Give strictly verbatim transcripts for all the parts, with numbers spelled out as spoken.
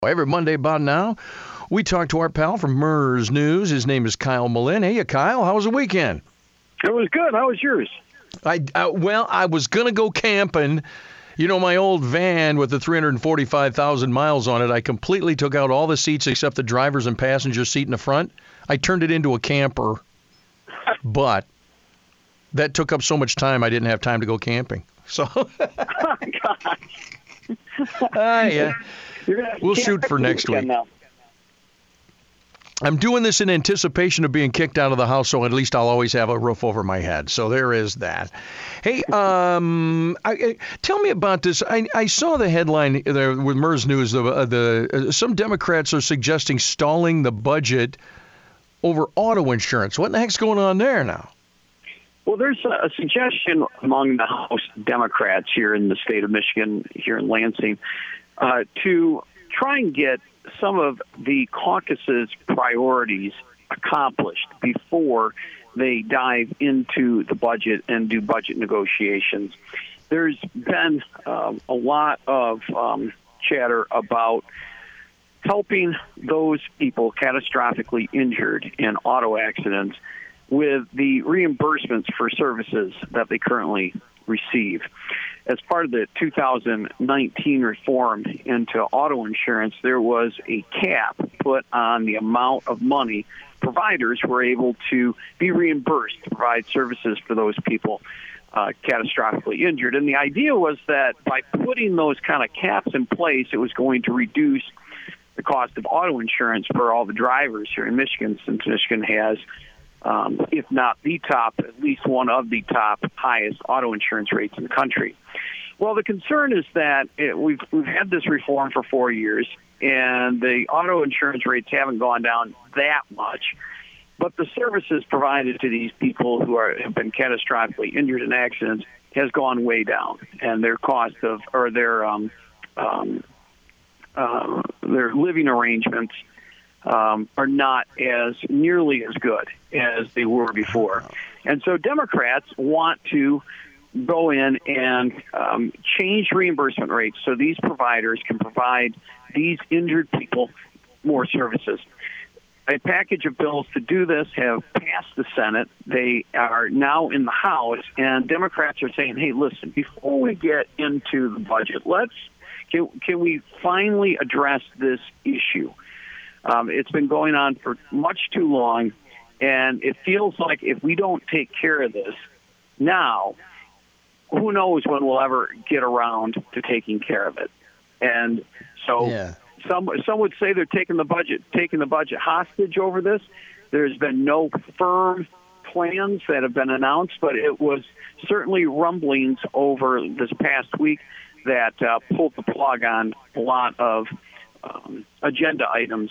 Every Monday about now, we talk to our pal from MERS News. His name is Kyle Malin. Hey, Kyle, how was the weekend? It was good. How was yours? I uh, Well, I was going to go camping. You know, my old van with the three hundred forty-five thousand miles on it, I completely took out all the seats except the driver's and passenger seat in the front. I turned it into a camper, but that took up so much time I didn't have time to go camping. So, Oh, gosh. uh, yeah. We'll shoot for next week. Now. I'm doing this in anticipation of being kicked out of the house, so at least I'll always have a roof over my head. So there is that. Hey, um, I, I, tell me about this. I, I saw the headline there with MERS News. The, uh, the uh, some Democrats are suggesting stalling the budget over auto insurance. What the heck's going on there now? Well, there's a suggestion among the House Democrats here in the state of Michigan, here in Lansing, uh, to try and get some of the caucus's priorities accomplished before they dive into the budget and do budget negotiations. There's been um, a lot of um, chatter about helping those people catastrophically injured in auto accidents with the reimbursements for services that they currently receive. As part of the two thousand nineteen reform into auto insurance, there was a cap put on the amount of money providers were able to be reimbursed to provide services for those people uh, catastrophically injured. And the idea was that by putting those kind of caps in place, it was going to reduce the cost of auto insurance for all the drivers here in Michigan, since Michigan has Um, if not the top, at least one of the top highest auto insurance rates in the country. Well, the concern is that it, we've we've had this reform for four years, and the auto insurance rates haven't gone down that much, but the services provided to these people who are have been catastrophically injured in accidents has gone way down, and their cost of or their um, um, uh, their living arrangements Um, are not as nearly as good as they were before. And so Democrats want to go in and um, change reimbursement rates so these providers can provide these injured people more services. A package of bills to do this have passed the Senate. They are now in the House, and Democrats are saying, hey, listen, before we get into the budget, let's can, can we finally address this issue? Um, it's been going on for much too long, and it feels like if we don't take care of this now, who knows when we'll ever get around to taking care of it. And so yeah. some some would say they're taking the budget taking the budget hostage over this. There's been no firm plans that have been announced, but it was certainly rumblings over this past week that uh, pulled the plug on a lot of um, agenda items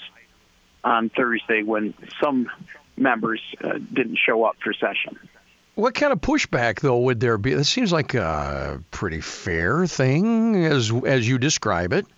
on Thursday when some members uh, didn't show up for session. What kind of pushback, though, would there be? It seems like a pretty fair thing, as as you describe it.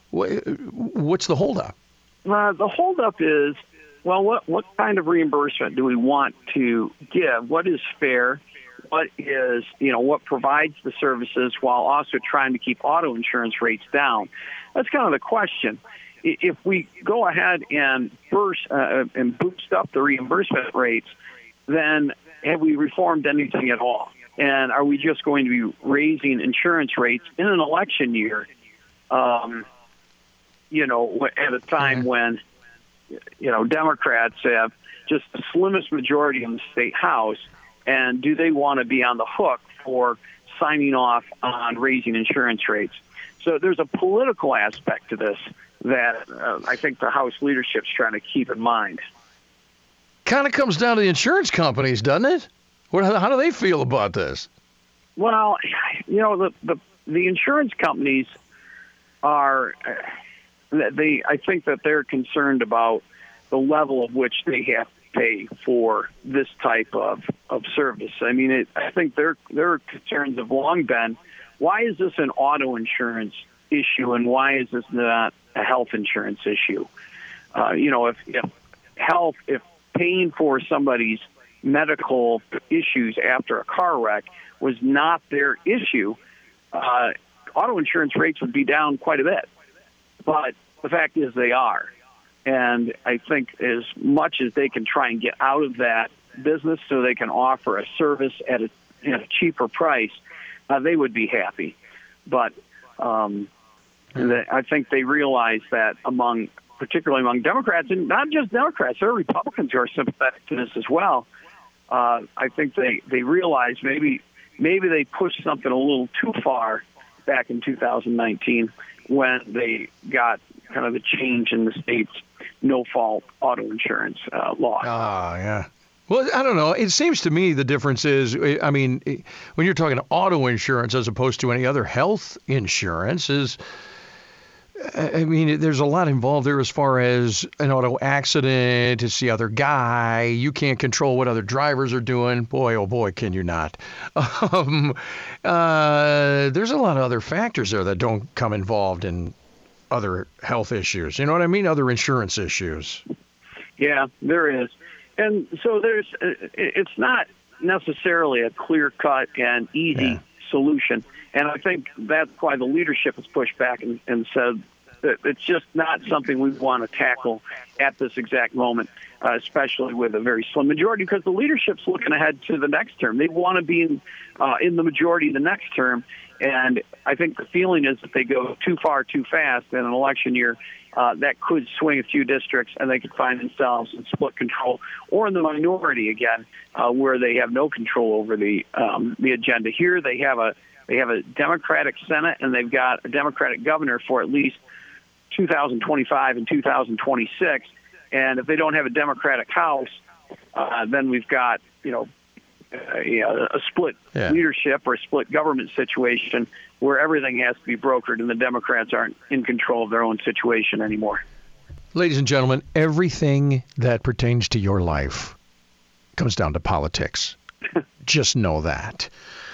What's the holdup? Uh, the holdup is, well, what what kind of reimbursement do we want to give? What is fair? What is, you know, what provides the services while also trying to keep auto insurance rates down? That's kind of the question. If we go ahead and burst uh, and boost up the reimbursement rates, then have we reformed anything at all? And are we just going to be raising insurance rates in an election year, um, you know, at a time mm-hmm. when, you know, Democrats have just the slimmest majority in the state House, and do they want to be on the hook for signing off on raising insurance rates? So there's a political aspect to this that uh, I think the House leadership's trying to keep in mind. Kind of comes down to the insurance companies, doesn't it? What, how do they feel about this? Well, you know, the the, the insurance companies are, uh, they. I think that they're concerned about the level of which they have to pay for this type of, of service. I mean, it, I think their their concerns have long been, why is this an auto insurance issue and why is this not a health insurance issue? Uh, you know, if, if health, if paying for somebody's medical issues after a car wreck was not their issue, uh, auto insurance rates would be down quite a bit. But the fact is they are. And I think as much as they can try and get out of that business so they can offer a service at a, at a cheaper price, uh, they would be happy. But um, the, I think they realize that among, particularly among Democrats, and not just Democrats, there are Republicans who are sympathetic to this as well. Uh, I think they, they realize maybe maybe they pushed something a little too far back in two thousand nineteen when they got kind of the change in the state's no-fault auto insurance uh, law. Ah, yeah. Well, I don't know. It seems to me the difference is, I mean, when you're talking auto insurance as opposed to any other health insurance, is, I mean, there's a lot involved there as far as an auto accident. It's the other guy. You can't control what other drivers are doing. Boy, oh boy, can you not. Um, uh, there's a lot of other factors there that don't come involved in other health issues. You know what I mean? Other insurance issues. Yeah, there is. And so there's, it's not necessarily a clear-cut and easy yeah. solution. And I think that's why the leadership has pushed back and, and said that it's just not something we want to tackle at this exact moment, uh, especially with a very slim majority, because the leadership's looking ahead to the next term. They want to be in, uh, in the majority the next term. And I think the feeling is that they go too far too fast in an election year, uh, that could swing a few districts, and they could find themselves in split control or in the minority again, uh, where they have no control over the um, the agenda. Here they have a they have a Democratic Senate, and they've got a Democratic governor for at least two thousand twenty-five and two thousand twenty-six. And if they don't have a Democratic House, uh, then we've got, you know, Uh, you know, a split yeah. leadership or a split government situation where everything has to be brokered and the Democrats aren't in control of their own situation anymore. Ladies and gentlemen, everything that pertains to your life comes down to politics. Just know that.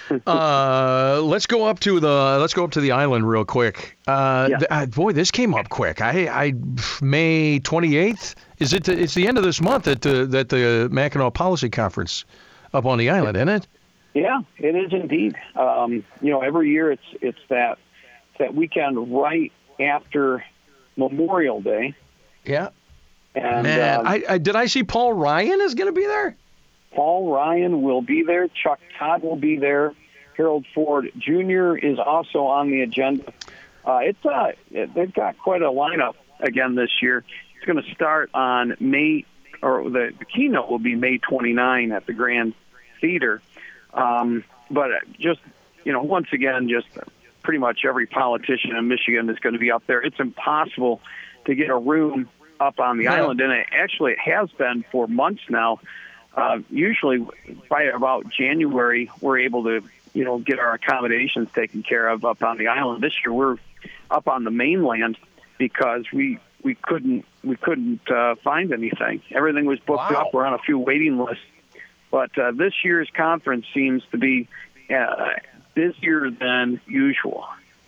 Uh, let's go up to the let's go up to the island real quick. Uh, yeah. th- uh, boy, this came up quick. I, I May twenty-eighth. Is it? The, it's the end of this month at the that the Mackinac Policy Conference up on the island, isn't it? Yeah, it is indeed. Um, you know, every year it's it's that that weekend right after Memorial Day. Yeah. And Man, um, I, I did I see Paul Ryan is going to be there? Paul Ryan will be there. Chuck Todd will be there. Harold Ford Junior is also on the agenda. Uh, it's uh, they've got quite a lineup again this year. It's going to start on May, or the, the keynote will be May twenty-ninth at the Grand Theater. Um, but just, you know, once again, just pretty much every politician in Michigan is going to be up there. It's impossible to get a room up on the yeah. island, and it actually it has been for months now. Uh, usually by about January, we're able to, you know, get our accommodations taken care of up on the island. This year, we're up on the mainland because we we couldn't we couldn't uh, find anything. Everything was booked wow. up. We're on a few waiting lists. But uh, this year's conference seems to be uh, busier than usual.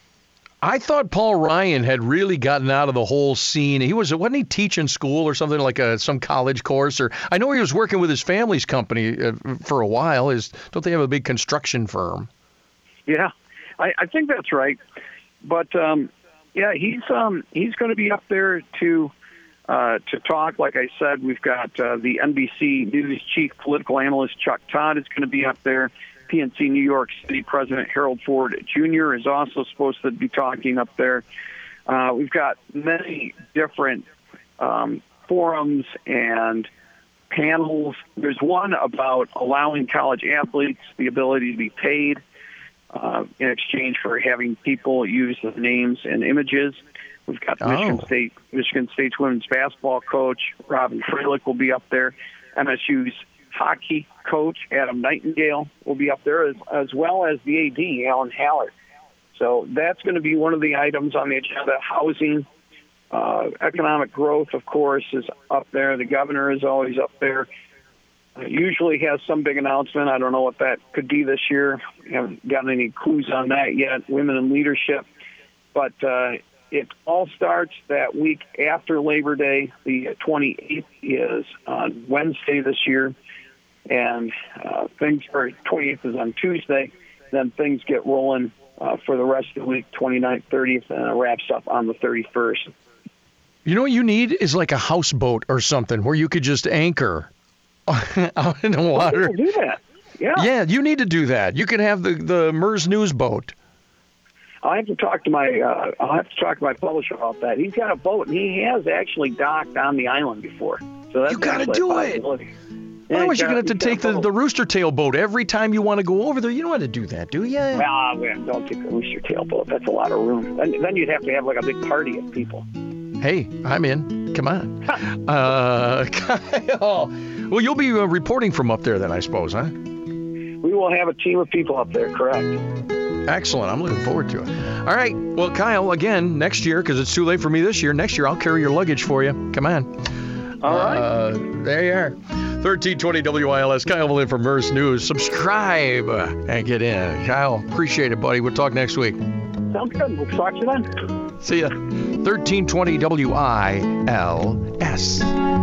I thought Paul Ryan had really gotten out of the whole scene. He was, wasn't he teaching school or something, like a some college course? Or I know he was working with his family's company uh, for a while. Is don't they have a big construction firm? Yeah, I, I think that's right. But um, yeah, he's um, he's going to be up there to uh, to talk. Like I said, we've got uh, the N B C News chief political analyst Chuck Todd is going to be up there. P N C New York City President Harold Ford Junior is also supposed to be talking up there. Uh, we've got many different um, forums and panels. There's one about allowing college athletes the ability to be paid uh, in exchange for having people use the names and images. We've got oh. Michigan State, Michigan State's women's basketball coach Robin Freilich will be up there. M S U's hockey coach Adam Nightingale will be up there, as, as well as the A D, Alan Hallert. So that's going to be one of the items on the agenda. Housing, uh, economic growth, of course, is up there. The governor is always up there. Uh, usually has some big announcement. I don't know what that could be this year. We haven't gotten any clues on that yet. Women in leadership. But uh, it all starts that week after Labor Day. The twenty-eighth is on Wednesday this year. And uh, things for twenty-eighth is on Tuesday. Then things get rolling uh, for the rest of the week, twenty-ninth, thirtieth, and it wraps up on the thirty-first. You know what you need is like a houseboat or something where you could just anchor out in the water. People do that. Yeah. Yeah, you need to do that. You can have the the MERS News boat. I have to talk to my uh, I'll have to talk to my publisher about that. He's got a boat, and he has actually docked on the island before. So that's You got to actually a do it. possibility. Yeah, Otherwise, he's you're got- going to have to he's take got a the, boat. the rooster tail boat every time you want to go over there. You don't want to do that, do you? Well, man, don't take the rooster tail boat. That's a lot of room. Then, then you'd have to have like a big party of people. Hey, I'm in. Come on. uh, Kyle. Well, you'll be uh, reporting from up there then, I suppose, huh? We will have a team of people up there, correct? Excellent. I'm looking forward to it. All right. Well, Kyle, again, next year, because it's too late for me this year, next year I'll carry your luggage for you. Come on. All right. Uh, there you are. thirteen twenty W I L S. Kyle Malin from MERS News. Subscribe and get in. Kyle, appreciate it, buddy. We'll talk next week. Sounds good. We'll talk to you then. See ya. thirteen twenty W I L S.